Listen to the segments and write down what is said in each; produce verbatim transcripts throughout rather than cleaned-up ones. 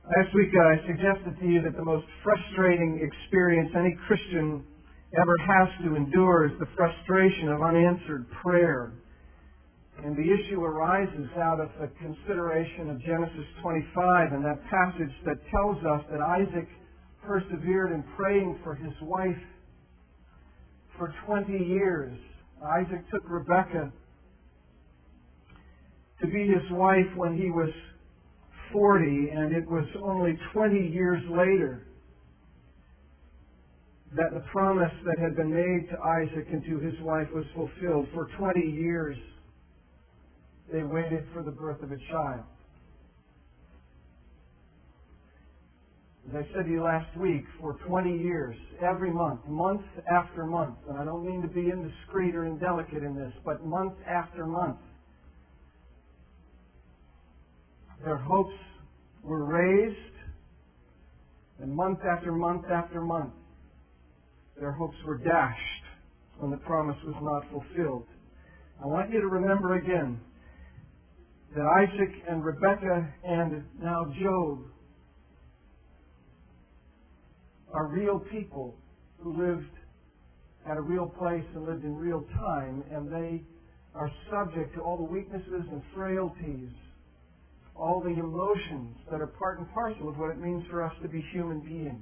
Last week uh, I suggested to you that the most frustrating experience any Christian ever has to endure is the frustration of unanswered prayer. And the issue arises out of the consideration of Genesis twenty-five and that passage that tells us that Isaac persevered in praying for his wife for twenty years. Isaac took Rebekah to be his wife when he was forty, and it was only twenty years later that the promise that had been made to Isaac and to his wife was fulfilled. For twenty years, they waited for the birth of a child. As I said to you last week, for twenty years, every month, month after month, and I don't mean to be indiscreet or indelicate in this, but month after month, their hopes were raised, and month after month after month, their hopes were dashed when the promise was not fulfilled. I want you to remember again that Isaac and Rebekah and now Job are real people who lived at a real place and lived in real time, and they are subject to all the weaknesses and frailties, all the emotions that are part and parcel of what it means for us to be human beings.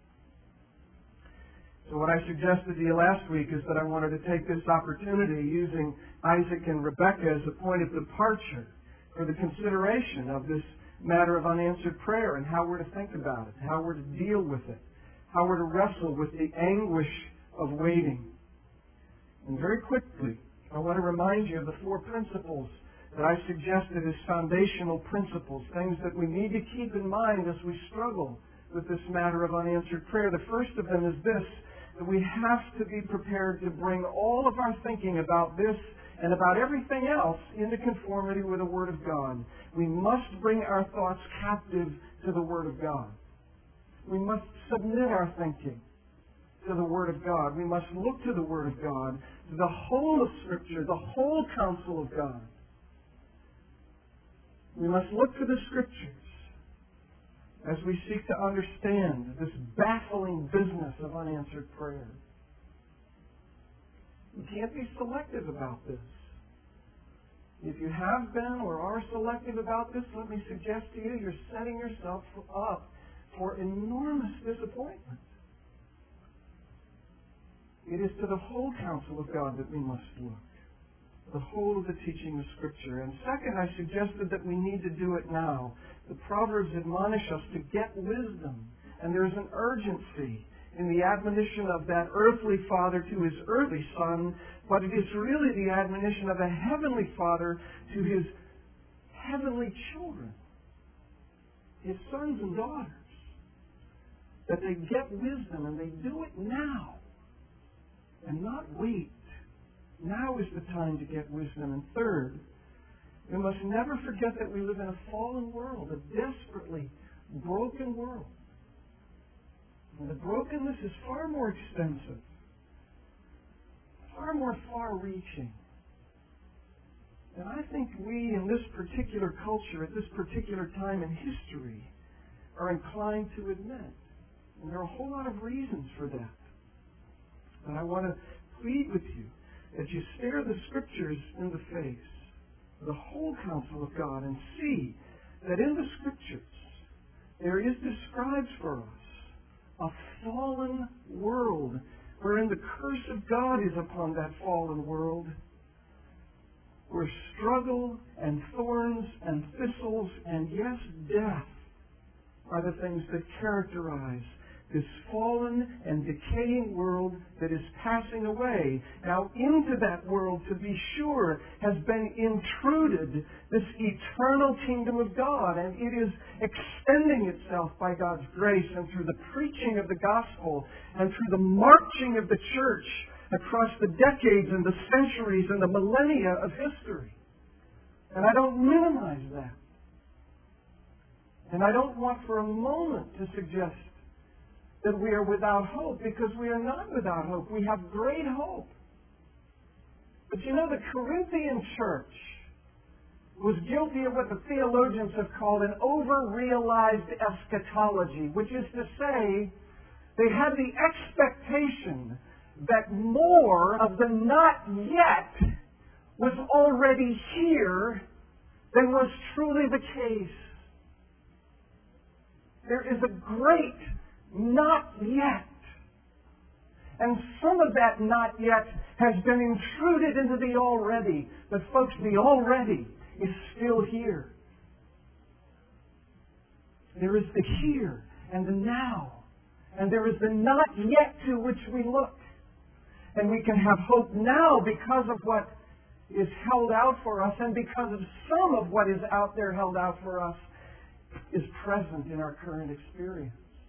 So what I suggested to you last week is that I wanted to take this opportunity, using Isaac and Rebekah as a point of departure for the consideration of this matter of unanswered prayer and how we're to think about it, how we're to deal with it, how we're to wrestle with the anguish of waiting. And very quickly, I want to remind you of the four principles that I suggested as foundational principles, things that we need to keep in mind as we struggle with this matter of unanswered prayer. The first of them is this, that we have to be prepared to bring all of our thinking about this and about everything else into conformity with the Word of God. We must bring our thoughts captive to the Word of God. We must submit our thinking to the Word of God. We must look to the Word of God, to the whole of Scripture, the whole counsel of God. We must look to the Scriptures as we seek to understand this baffling business of unanswered prayer. We can't be selective about this. If you have been or are selective about this, let me suggest to you, you're setting yourself up for enormous disappointment. It is to the whole counsel of God that we must look. The whole of the teaching of Scripture. And second, I suggested that we need to do it now. The Proverbs admonish us to get wisdom. And there's an urgency in the admonition of that earthly father to his earthly son, but it is really the admonition of a heavenly father to his heavenly children, his sons and daughters, that they get wisdom and they do it now and not wait. Now is the time to get wisdom. And third, we must never forget that we live in a fallen world, a desperately broken world. And the brokenness is far more extensive, far more far-reaching. And I think we, in this particular culture, at this particular time in history, are inclined to admit. And there are a whole lot of reasons for that. And I want to plead with you that you stare the Scriptures in the face, the whole counsel of God, and see that in the Scriptures there is described for us a fallen world, wherein the curse of God is upon that fallen world, where struggle and thorns and thistles and, yes, death are the things that characterize this fallen and decaying world that is passing away. Now, into that world, to be sure, has been intruded this eternal kingdom of God, and it is extending itself by God's grace and through the preaching of the gospel and through the marching of the church across the decades and the centuries and the millennia of history. And I don't minimize that. And I don't want for a moment to suggest that we are without hope, because we are not without hope. We have great hope. But you know, the Corinthian church was guilty of what the theologians have called an over-realized eschatology, which is to say, they had the expectation that more of the not yet was already here than was truly the case. There is a great not yet. And some of that not yet has been intruded into the already. But folks, the already is still here. There is the here and the now. And there is the not yet to which we look. And we can have hope now because of what is held out for us, and because of some of what is out there held out for us is present in our current experience.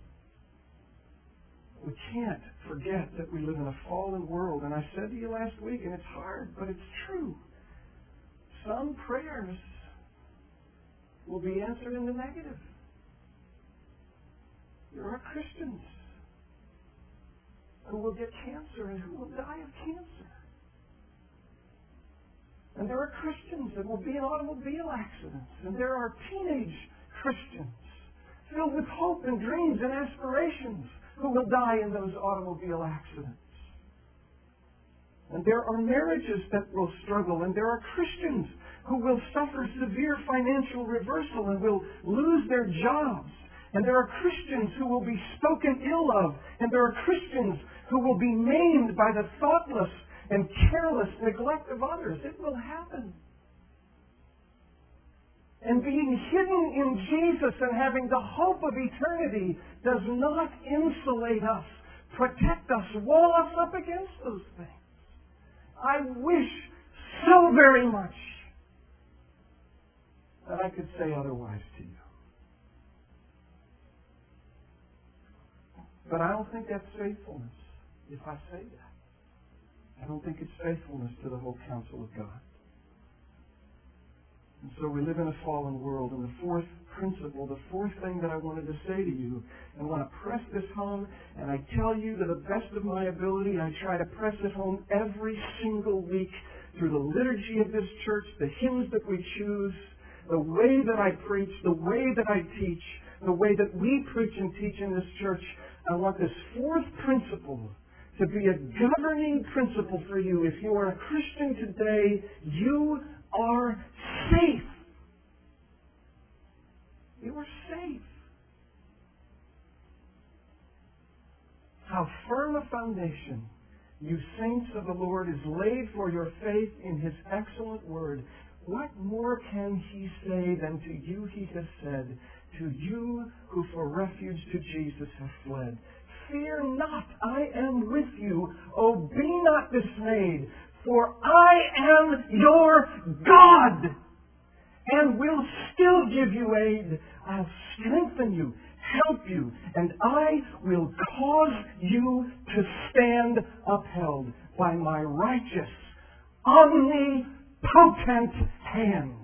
We can't forget that we live in a fallen world. And I said to you last week, and it's hard, but it's true. Some prayers will be answered in the negative. There are Christians who will get cancer and who will die of cancer. And there are Christians that will be in automobile accidents. And there are teenage Christians filled with hope and dreams and aspirations who will die in those automobile accidents. And there are marriages that will struggle, and there are Christians who will suffer severe financial reversal and will lose their jobs. And there are Christians who will be spoken ill of, and there are Christians who will be maimed by the thoughtless and careless neglect of others. It will happen. And being hidden in Jesus and having the hope of eternity does not insulate us, protect us, wall us up against those things. I wish so very much that I could say otherwise to you. But I don't think that's faithfulness if I say that. I don't think it's faithfulness to the whole counsel of God. And so we live in a fallen world. And the fourth principle, the fourth thing that I wanted to say to you, and I want to press this home, and I tell you to the best of my ability, I try to press it home every single week through the liturgy of this church, the hymns that we choose, the way that I preach, the way that I teach, the way that we preach and teach in this church. I want this fourth principle to be a governing principle for you. If you are a Christian today, you are safe. You are safe. How firm a foundation, you saints of the Lord, is laid for your faith in His excellent word. What more can He say than to you He has said, to you who for refuge to Jesus have fled? Fear not, I am with you. Oh, be not dismayed, for I am your God, and will still give you aid. I'll strengthen you, help you, and I will cause you to stand upheld by my righteous, omnipotent hand.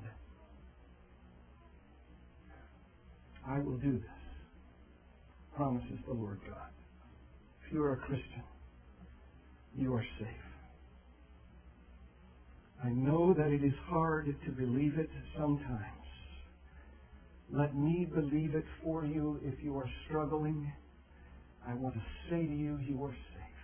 I will do this, promises the Lord God. If you are a Christian, you are safe. I know that it is hard to believe it sometimes. Let me believe it for you if you are struggling. I want to say to you, you are safe.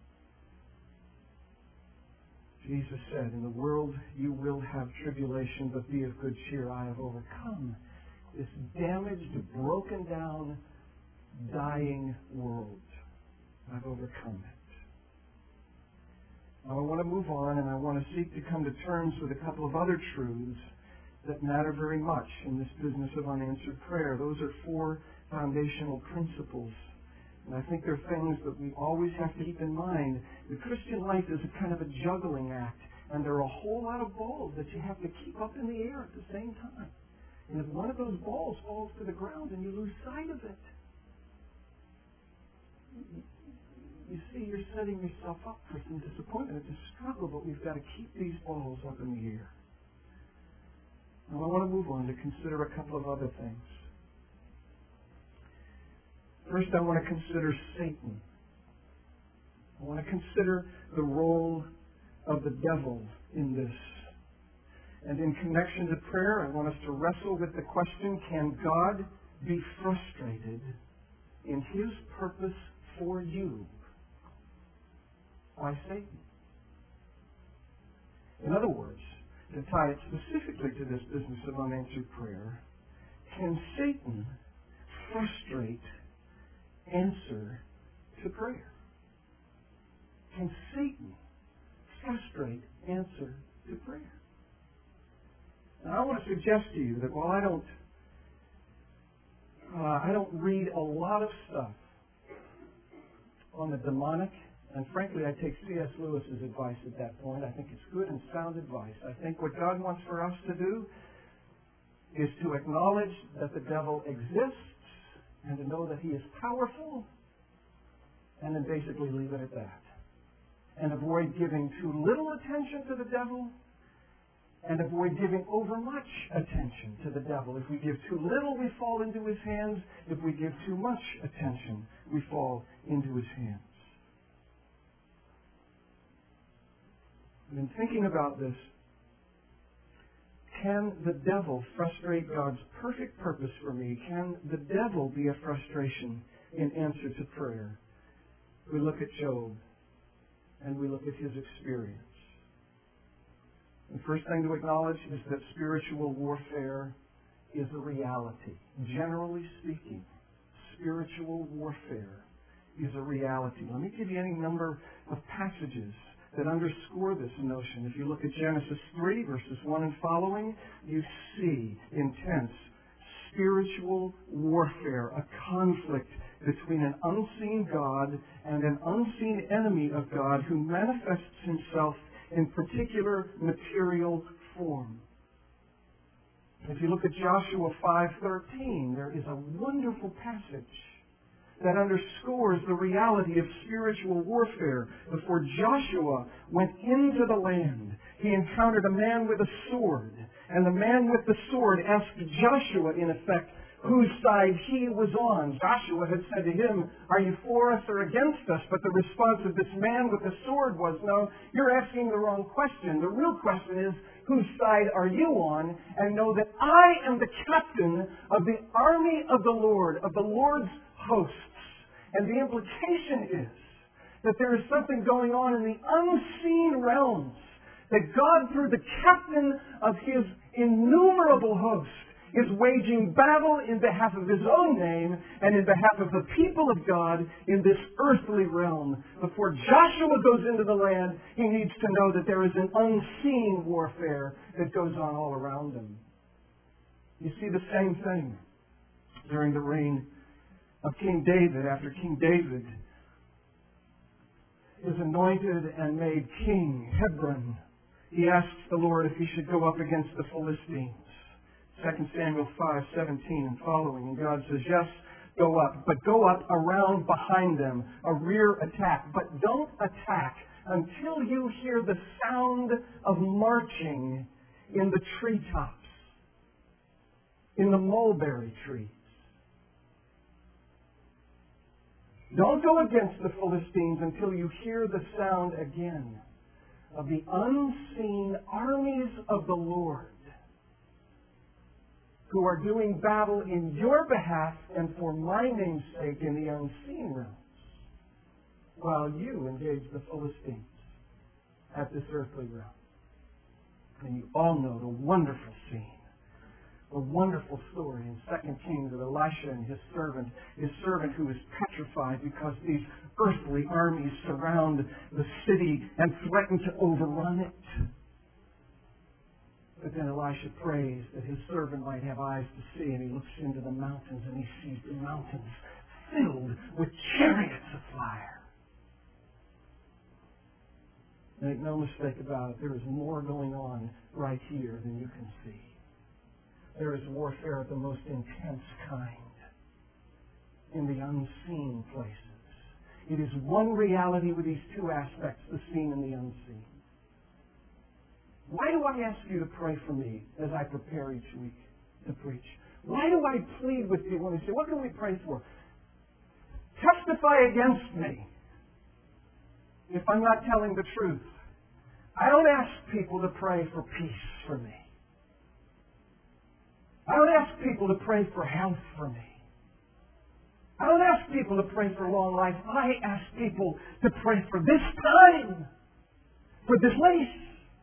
Jesus said, in the world you will have tribulation, but be of good cheer. I have overcome this damaged, broken down, dying world. I've overcome it. Now I want to move on, and I want to seek to come to terms with a couple of other truths that matter very much in this business of unanswered prayer. Those are four foundational principles. And I think they're things that we always have to keep in mind. The Christian life is a kind of a juggling act, and there are a whole lot of balls that you have to keep up in the air at the same time. And if one of those balls falls to the ground, then you lose sight of it. You see, you're setting yourself up for some disappointment. It's a struggle, but we've got to keep these balls up in the air. Now I want to move on to consider a couple of other things. First, I want to consider Satan. I want to consider the role of the devil in this. And in connection to prayer, I want us to wrestle with the question, can God be frustrated in His purpose for you by Satan? In other words, to tie it specifically to this business of unanswered prayer, can Satan frustrate answer to prayer? Can Satan frustrate answer to prayer? And I want to suggest to you that while I don't uh, I don't read a lot of stuff on the demonic, and frankly I take C S Lewis's advice at that point. I think it's good and sound advice. I think what God wants for us to do is to acknowledge that the devil exists and to know that he is powerful, and then basically leave it at that. And avoid giving too little attention to the devil, and avoid giving over much attention to the devil. If we give too little, we fall into his hands. If we give too much attention, we fall into his hands. And in thinking about this, can the devil frustrate God's perfect purpose for me? Can the devil be a frustration in answer to prayer? We look at Job, and we look at his experience. The first thing to acknowledge is that spiritual warfare is a reality. Generally speaking, spiritual warfare is a reality. Let me give you any number of passages that underscore this notion. If you look at Genesis three, verses one and following, you see intense spiritual warfare, a conflict between an unseen God and an unseen enemy of God who manifests himself in particular material form. If you look at Joshua five thirteen, there is a wonderful passage that underscores the reality of spiritual warfare. Before Joshua went into the land, he encountered a man with a sword. And the man with the sword asked Joshua, in effect, whose side he was on. Joshua had said to him, are you for us or against us? But the response of this man with the sword was, no, you're asking the wrong question. The real question is, whose side are you on? And know that I am the captain of the army of the Lord, of the Lord's hosts. And the implication is that there is something going on in the unseen realms, that God, through the captain of His innumerable hosts, is waging battle in behalf of His own name and in behalf of the people of God in this earthly realm. Before Joshua goes into the land, he needs to know that there is an unseen warfare that goes on all around him. You see the same thing during the reign of King David. After King David is anointed and made king, Hebron, he asks the Lord if he should go up against the Philistines. Second Samuel five seventeen and following. And God says, yes, go up. But go up around behind them, a rear attack. But don't attack until you hear the sound of marching in the treetops, in the mulberry trees. Don't go against the Philistines until you hear the sound again of the unseen armies of the Lord who are doing battle in your behalf and for my name's sake in the unseen realms, while you engage the Philistines at this earthly realm. And you all know the wonderful scene, a wonderful story in Second Kings of Elisha and his servant, his servant who is petrified because these earthly armies surround the city and threaten to overrun it. But then Elisha prays that his servant might have eyes to see, and he looks into the mountains and he sees the mountains filled with chariots of fire. Make no mistake about it, there is more going on right here than you can see. There is warfare of the most intense kind in the unseen places. It is one reality with these two aspects, the seen and the unseen. Why do I ask you to pray for me as I prepare each week to preach? Why do I plead with you when they say, what can we pray for? Testify against me if I'm not telling the truth. I don't ask people to pray for peace for me. I don't ask people to pray for health for me. I don't ask people to pray for long life. I ask people to pray for this time, for this place,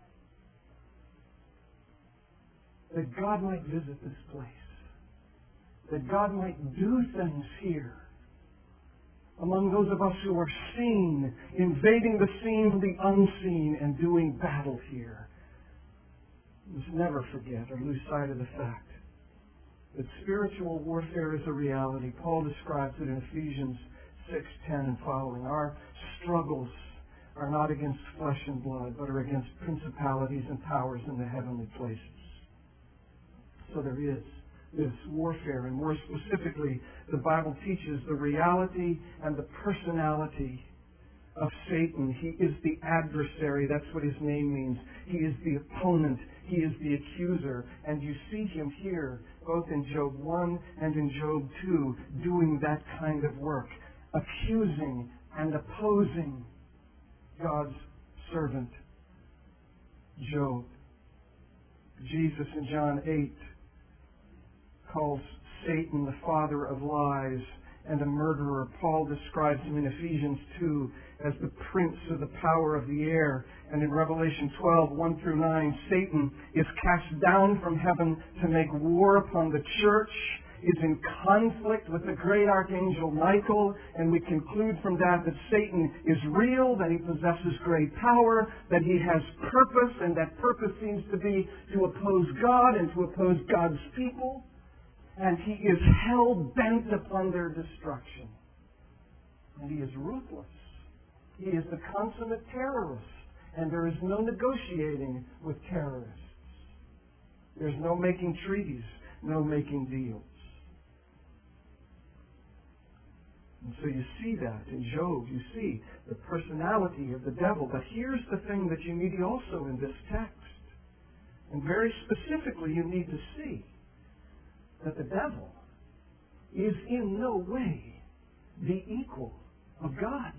that God might visit this place, that God might do things here among those of us who are seen, invading the seen and the unseen, and doing battle here. We must never forget or lose sight of the fact that spiritual warfare is a reality. Paul describes it in Ephesians six ten and following. Our struggles are not against flesh and blood, but are against principalities and powers in the heavenly places. So there is this warfare, and more specifically, the Bible teaches the reality and the personality of Satan. He is the adversary. That's what his name means. He is the opponent. He is the accuser. And you see him here, both in Job one and in Job two, doing that kind of work, accusing and opposing God's servant, Job. Jesus in John eight calls Satan the father of lies and a murderer. Paul describes him in Ephesians two as the prince of the power of the air. And in Revelation twelve, one through nine, Satan is cast down from heaven to make war upon the church, is in conflict with the great archangel Michael, and we conclude from that that Satan is real, that he possesses great power, that he has purpose, and that purpose seems to be to oppose God and to oppose God's people. And he is hell-bent upon their destruction. And he is ruthless. He is the consummate terrorist. And there is no negotiating with terrorists. There's no making treaties, no making deals. And so you see that in Job. You see the personality of the devil. But here's the thing that you need also in this text. And very specifically, you need to see that the devil is in no way the equal of God.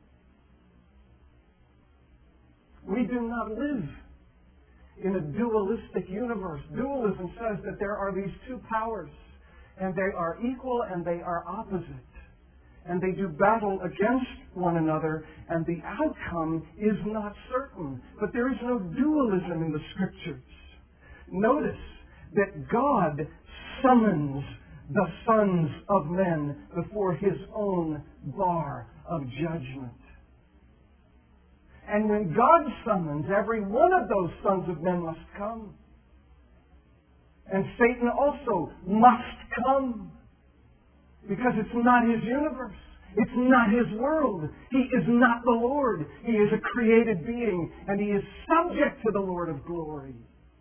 We do not live in a dualistic universe. Dualism says that there are these two powers, and they are equal and they are opposite. And they do battle against one another, and the outcome is not certain. But there is no dualism in the Scriptures. Notice that God summons the sons of men before His own bar of judgment. And when God summons, every one of those sons of men must come. And Satan also must come. Because it's not his universe. It's not his world. He is not the Lord. He is a created being. And he is subject to the Lord of glory.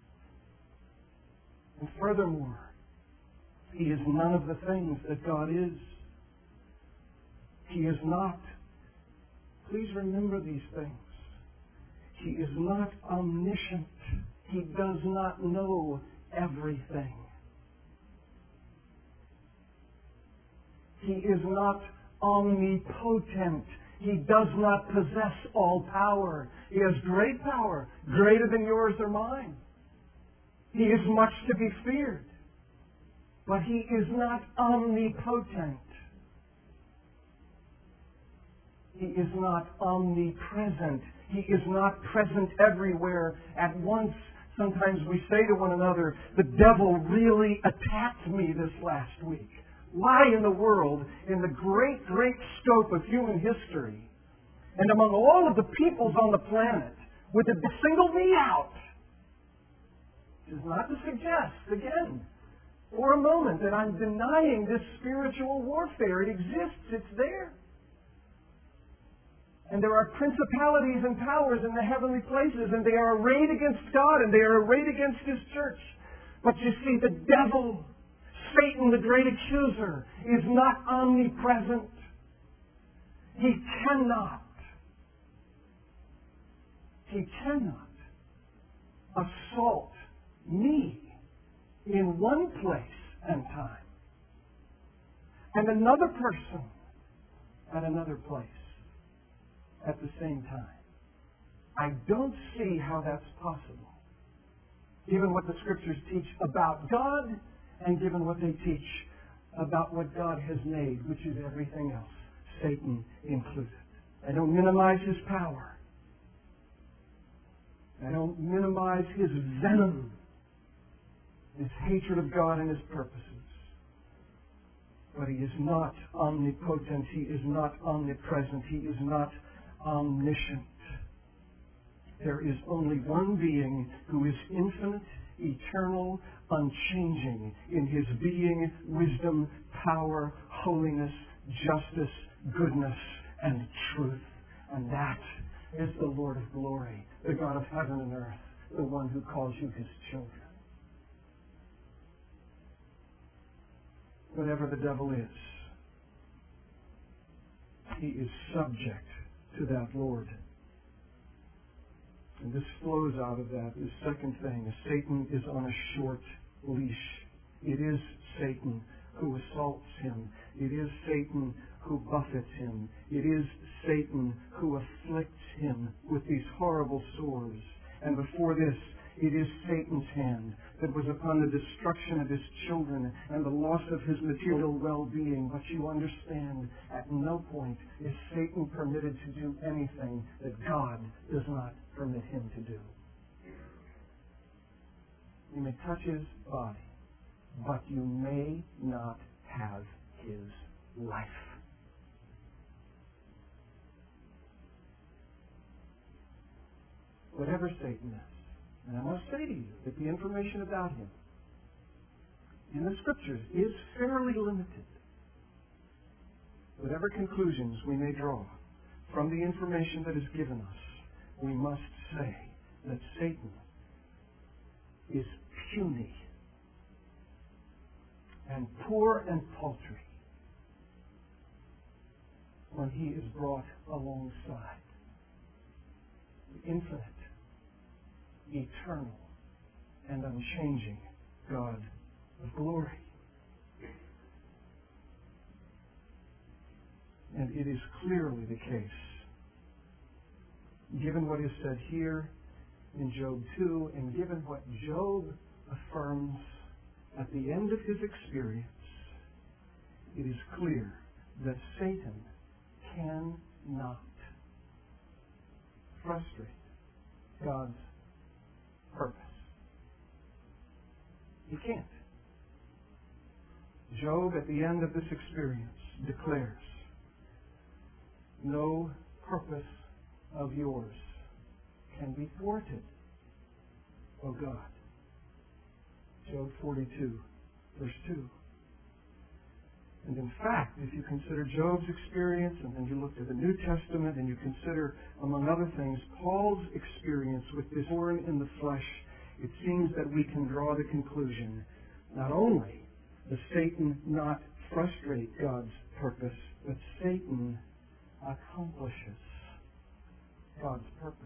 And furthermore, he is none of the things that God is. He is not. Please remember these things. He is not omniscient. He does not know everything. He is not omnipotent. He does not possess all power. He has great power, greater than yours or mine. He is much to be feared. But He is not omnipotent. He is not omnipresent. He is not present everywhere at once. Sometimes we say to one another, the devil really attacked me this last week. Why in the world, in the great, great scope of human history, and among all of the peoples on the planet, would it single me out? It is not to suggest, again, for a moment, that I'm denying this spiritual warfare. It exists. It's there. And there are principalities and powers in the heavenly places, and they are arrayed against God, and they are arrayed against His church. But you see, the devil, Satan, the great accuser, is not omnipresent. He cannot, he cannot assault me in one place and time, and another person at another place at the same time. I don't see how that's possible, given what the Scriptures teach about God and given what they teach about what God has made, which is everything else, Satan included. I don't minimize his power. I don't minimize his venom, his hatred of God and his purposes. But he is not omnipotent. He is not omnipresent. He is not omniscient. There is only one being who is infinite, eternal, unchanging in his being, wisdom, power, holiness, justice, goodness, and truth. And that is the Lord of glory, the God of heaven and earth, the one who calls you his children. Whatever the devil is, he is subject to that Lord. And this flows out of that. The second thing is Satan is on a short leash. It is Satan who assaults him. It is Satan who buffets him. It is Satan who afflicts him with these horrible sores. And before this, it is Satan's hand that was upon the destruction of his children and the loss of his material well-being. But you understand, at no point is Satan permitted to do anything that God does not permit him to do. You may touch his body, but you may not have his life. Whatever Satan is. And I must say to you that the information about him in the Scriptures is fairly limited. Whatever conclusions we may draw from the information that is given us, we must say that Satan is puny and poor and paltry when he is brought alongside the infinite, eternal, and unchanging God of glory. And it is clearly the case, given what is said here in Job two, and given what Job affirms at the end of his experience, it is clear that Satan cannot frustrate God's purpose. He can't. Job, at the end of this experience, declares, "No purpose of yours can be thwarted, O God." Job forty-two, verse two. And in fact, if you consider Job's experience, and then you look to the New Testament, and you consider, among other things, Paul's experience with this thorn in the flesh, it seems that we can draw the conclusion, not only does Satan not frustrate God's purpose, but Satan accomplishes God's purpose.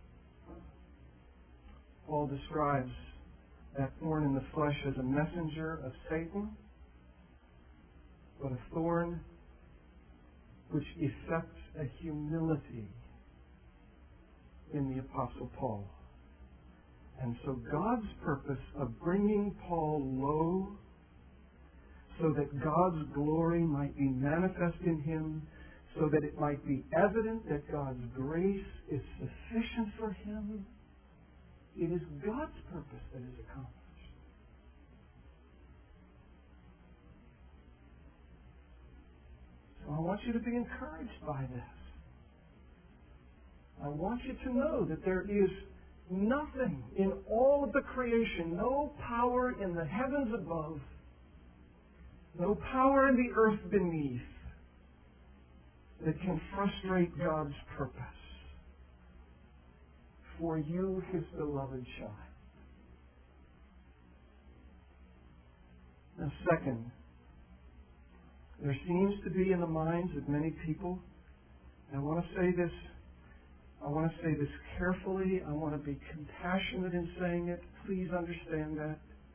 Paul describes that thorn in the flesh as a messenger of Satan, but a thorn which effects a humility in the Apostle Paul. And so God's purpose of bringing Paul low so that God's glory might be manifest in him, so that it might be evident that God's grace is sufficient for him, it is God's purpose that is accomplished. So I want you to be encouraged by this. I want you to know that there is nothing in all of the creation, no power in the heavens above, no power in the earth beneath, that can frustrate God's purpose for you, his beloved child. Now, second, there seems to be in the minds of many people, and I want to say this, I want to say this carefully, I want to be compassionate in saying it, please understand that.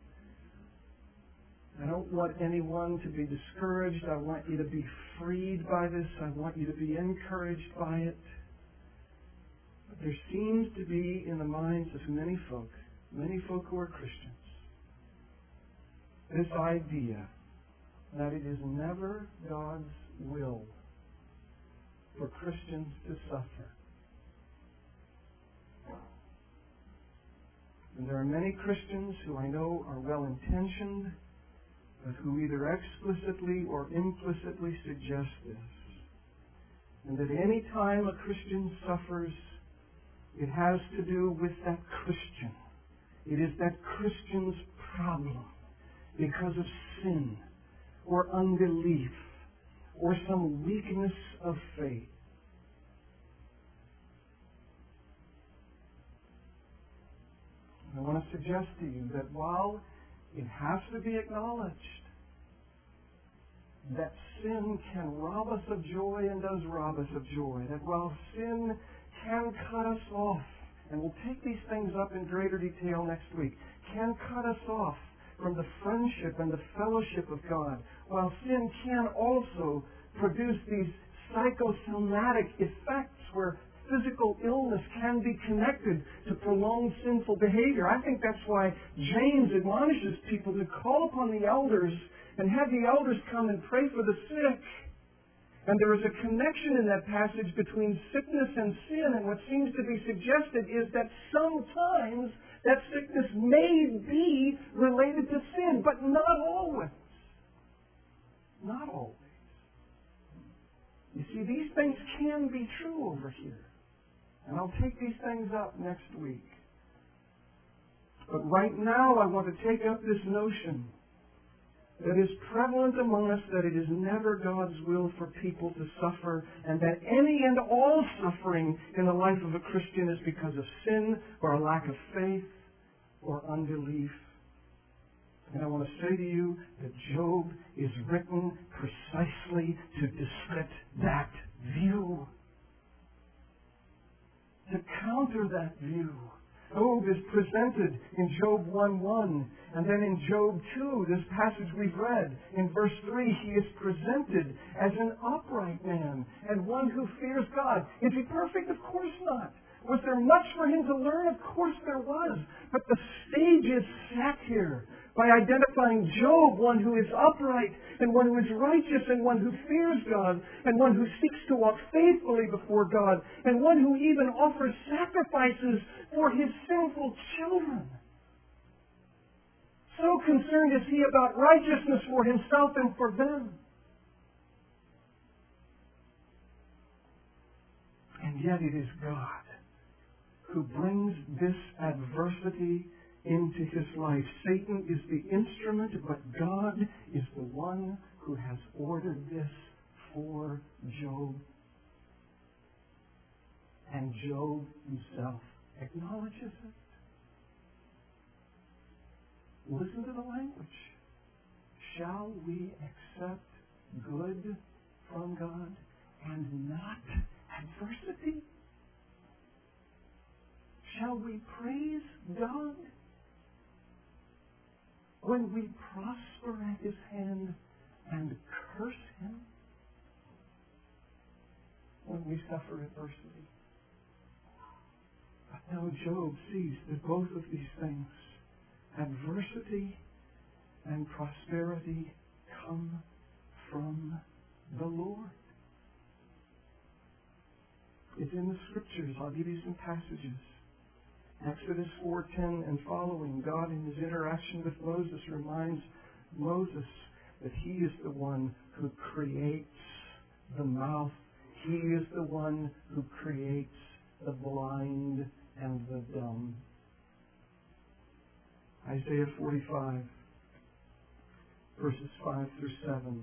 I don't want anyone to be discouraged. I want you to be freed by this. I want you to be encouraged by it. But there seems to be in the minds of many folk, many folk who are Christians, this idea that it is never God's will for Christians to suffer. And there are many Christians who I know are well-intentioned, but who either explicitly or implicitly suggest this. And that any time a Christian suffers, it has to do with that Christian. It is that Christian's problem because of sin or unbelief or some weakness of faith. I want to suggest to you that while it has to be acknowledged that sin can rob us of joy and does rob us of joy, that while sin can cut us off, and we'll take these things up in greater detail next week, can cut us off from the friendship and the fellowship of God, while sin can also produce these psychosomatic effects where physical illness can be connected to prolonged sinful behavior. I think that's why James admonishes people to call upon the elders and have the elders come and pray for the sick. And there is a connection in that passage between sickness and sin, and what seems to be suggested is that sometimes that sickness may be related to sin, but not always. Not always. You see, these things can be true over here. And I'll take these things up next week. But right now I want to take up this notion that is prevalent among us, that it is never God's will for people to suffer, and that any and all suffering in the life of a Christian is because of sin or a lack of faith or unbelief. And I want to say to you that Job is written precisely to discredit that view, to counter that view. Job is presented in Job one one, and then in Job two, this passage we've read, in verse three, he is presented as an upright man and one who fears God. Is he perfect? Of course not. Was there much for him to learn? Of course there was. But the stage is set here by identifying Job, one who is upright, and one who is righteous, and one who fears God, and one who seeks to walk faithfully before God, and one who even offers sacrifices for his sinful children. So concerned is he about righteousness for himself and for them. And yet it is God who brings this adversity into his life. Satan is the instrument, but God is the one who has ordered this for Job. And Job himself acknowledges it. Listen to the language. Shall we accept good from God and not adversity? Shall we praise God when we prosper at his hand and curse him when we suffer adversity? But no, Job sees that both of these things, adversity and prosperity, come from the Lord. It's in the Scriptures. I'll give you some passages. Exodus four ten and following, God in his interaction with Moses reminds Moses that he is the one who creates the mouth. He is the one who creates the blind and the dumb. Isaiah forty-five, verses five through seven.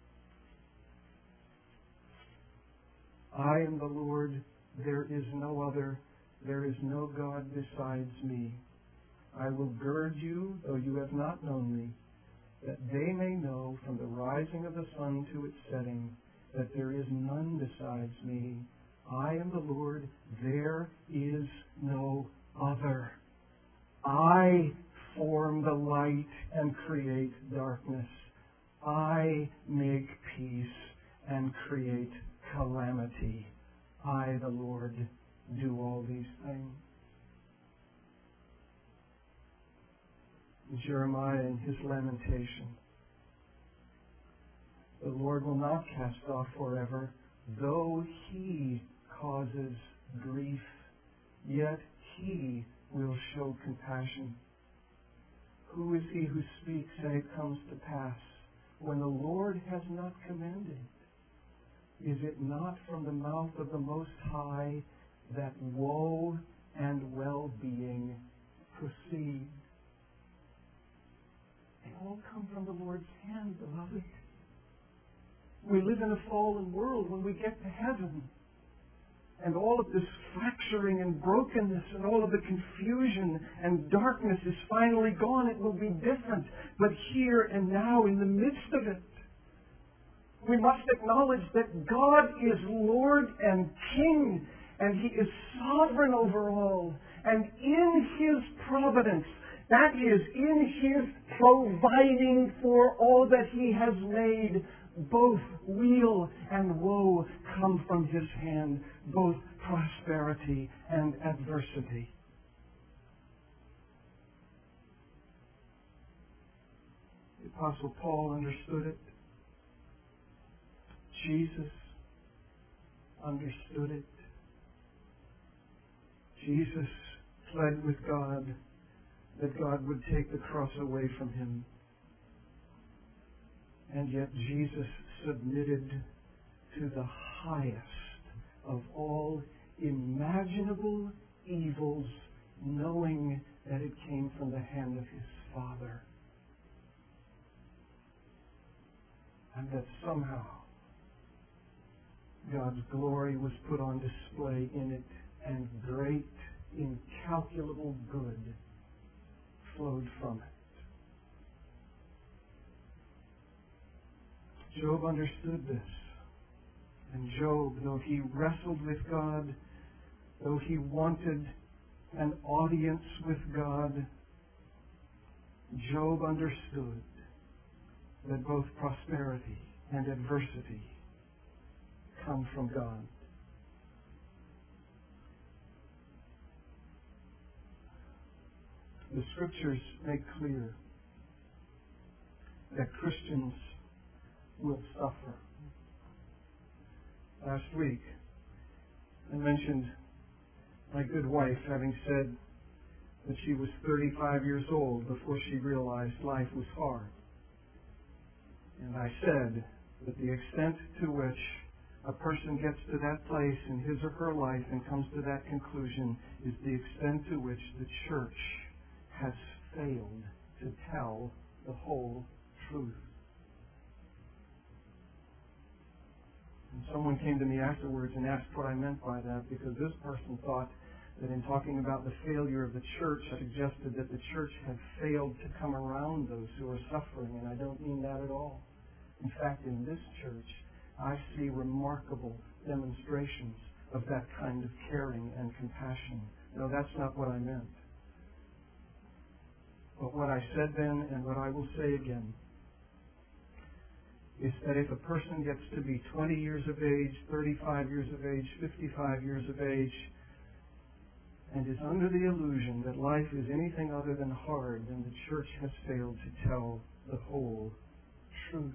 I am the Lord, there is no other. There is no God besides me. I will gird you, though you have not known me, that they may know from the rising of the sun to its setting that there is none besides me. I am the Lord, there is no other. I form the light and create darkness. I make peace and create calamity. I, the Lord, do all these things. Jeremiah in his lamentation. The Lord will not cast off forever, though He causes grief, yet He will show compassion. Who is he who speaks and it comes to pass, when the Lord has not commanded? Is it not from the mouth of the Most High that woe and well-being proceed? They all come from the Lord's hand, beloved. We live in a fallen world. When we get to heaven, and all of this fracturing and brokenness and all of the confusion and darkness is finally gone, it will be different. But here and now, in the midst of it, we must acknowledge that God is Lord and King, and He is sovereign over all. And in His providence, that is, in His providing for all that He has made, both weal and woe come from His hand, both prosperity and adversity. The Apostle Paul understood it. Jesus understood it. Jesus pled with God that God would take the cross away from Him. And yet Jesus submitted to the highest of all imaginable evils, knowing that it came from the hand of His Father. And that somehow God's glory was put on display in it, and great, incalculable good flowed from it. Job understood this. And Job, though he wrestled with God, though he wanted an audience with God, Job understood that both prosperity and adversity come from God. The Scriptures make clear that Christians will suffer. Last week, I mentioned my good wife having said that she was thirty-five years old before she realized life was hard. And I said that the extent to which a person gets to that place in his or her life and comes to that conclusion is the extent to which the church has failed to tell the whole truth. And someone came to me afterwards and asked what I meant by that, because this person thought that in talking about the failure of the church, I suggested that the church had failed to come around those who are suffering, and I don't mean that at all. In fact, in this church, I see remarkable demonstrations of that kind of caring and compassion. No, that's not what I meant. But what I said then, and what I will say again, is that if a person gets to be twenty years of age, thirty-five years of age, fifty-five years of age, and is under the illusion that life is anything other than hard, then the church has failed to tell the whole truth.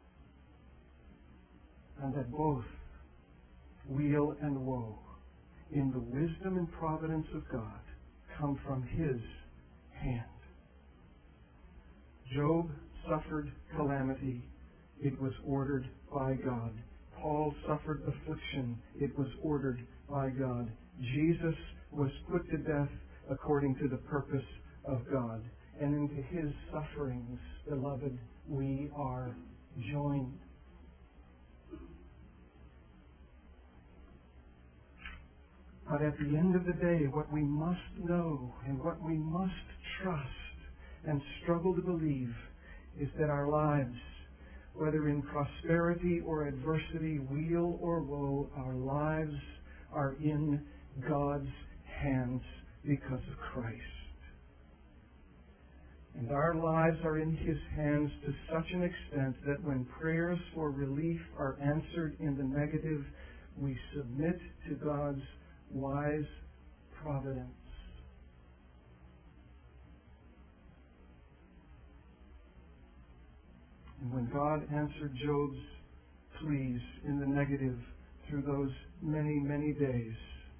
And that both weal and woe, in the wisdom and providence of God, come from His hand. Job suffered calamity. It was ordered by God. Paul suffered affliction. It was ordered by God. Jesus was put to death according to the purpose of God. And into His sufferings, beloved, we are joined. But at the end of the day, what we must know and what we must trust and struggle to believe is that our lives, whether in prosperity or adversity, weal or woe, our lives are in God's hands because of Christ. And our lives are in His hands to such an extent that when prayers for relief are answered in the negative, we submit to God's wise providence. And when God answered Job's pleas in the negative through those many, many days,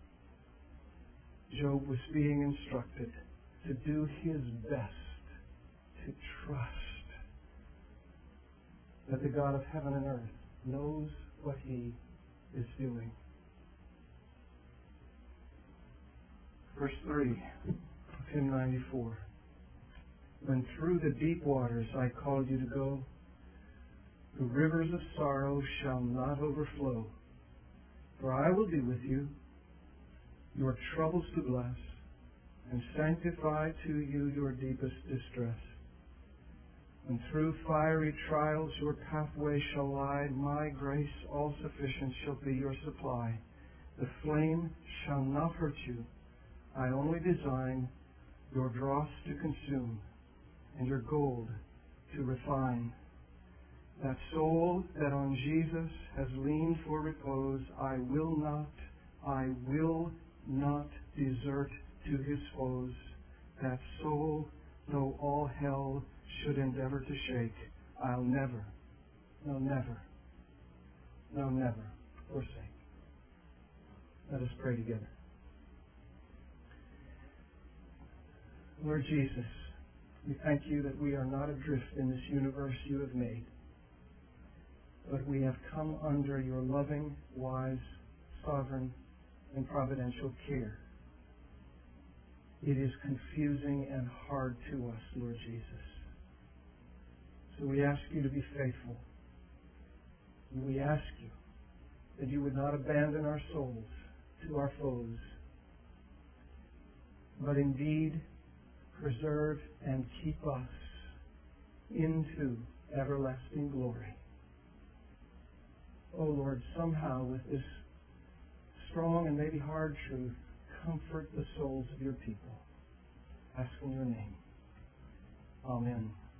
Job was being instructed to do his best to trust that the God of heaven and earth knows what he is doing. Verse three of hymn ninety-four. When through the deep waters I called you to go, the rivers of sorrow shall not overflow. For I will be with you, your troubles to bless, and sanctify to you your deepest distress. When through fiery trials your pathway shall lie, my grace all sufficient shall be your supply. The flame shall not hurt you. I only design your dross to consume, and your gold to refine. That soul that on Jesus has leaned for repose, I will not, I will not desert to his foes. That soul, though all hell should endeavor to shake, I'll never, no never, no never forsake. Let us pray together. Lord Jesus, we thank you that we are not adrift in this universe you have made, but we have come under your loving, wise, sovereign, and providential care. It is confusing and hard to us, Lord Jesus. So we ask you to be faithful. And we ask you that you would not abandon our souls to our foes, but indeed preserve and keep us into everlasting glory. Oh Lord, somehow with this strong and maybe hard truth, comfort the souls of your people. Ask in your name. Amen.